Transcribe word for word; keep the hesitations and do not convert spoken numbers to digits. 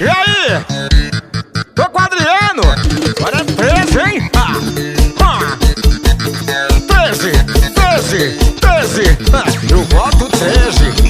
E aí? Tô com o Adriano. Agora é treze, hein? Ah. Ah. treze, treze, treze. Ah. Eu voto treze.